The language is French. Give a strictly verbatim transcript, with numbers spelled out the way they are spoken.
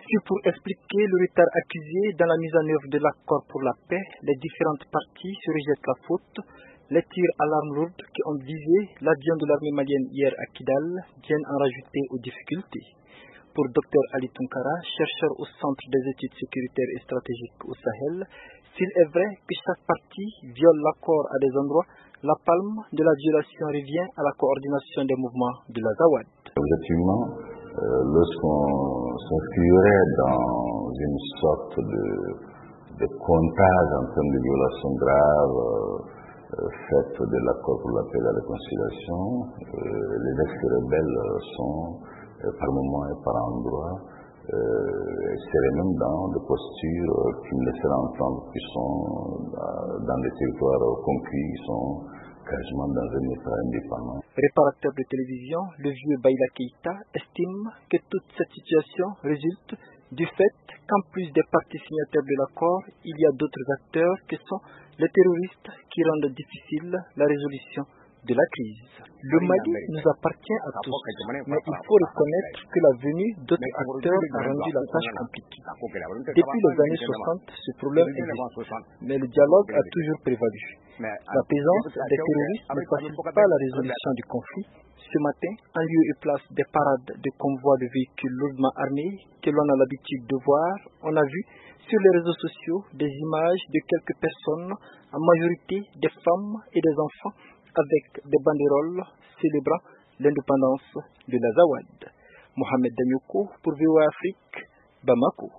C'est pour expliquer le retard accusé dans la mise en œuvre de l'accord pour la paix. Les différentes parties se rejettent la faute. Les tirs à l'arme lourde qui ont visé l'avion de l'armée malienne hier à Kidal viennent en rajouter aux difficultés. Pour Dr Ali Tunkara, chercheur au Centre des études sécuritaires et stratégiques au Sahel, s'il est vrai que chaque partie viole l'accord à des endroits, la palme de la violation revient à la coordination des mouvements de la Zawad. Objectivement, euh, lorsqu'on s'inscrirait dans une sorte de, de comptage en termes de violations graves euh, faites de l'accord pour la paix et la réconciliation, euh, les ex-rebelles sont euh, par moments et par endroits euh, seraient même dans des postures qui me laisseraient entendre qu'ils sont euh, dans des territoires conquis, ils sont quasiment dans un état indépendant. Réparateur de télévision, le vieux Baïla Keïta estime que toute cette situation résulte du fait qu'en plus des parties signataires de l'accord, il y a d'autres acteurs que sont les terroristes qui rendent difficile la résolution de la crise. Le Mali nous appartient à tous, mais il faut reconnaître que la venue d'autres acteurs a rendu la tâche compliquée. Depuis les années soixante, ce problème existe, mais le dialogue a toujours prévalu. La présence des terroristes ne facilite pas la résolution du conflit. Ce matin, en lieu et place des parades de convois de véhicules lourdement armés que l'on a l'habitude de voir, on a vu sur les réseaux sociaux des images de quelques personnes, en majorité des femmes et des enfants, avec des banderoles célébrant l'indépendance de la Zawad. Mohamed Danyoko pour V O A Afrique, Bamako.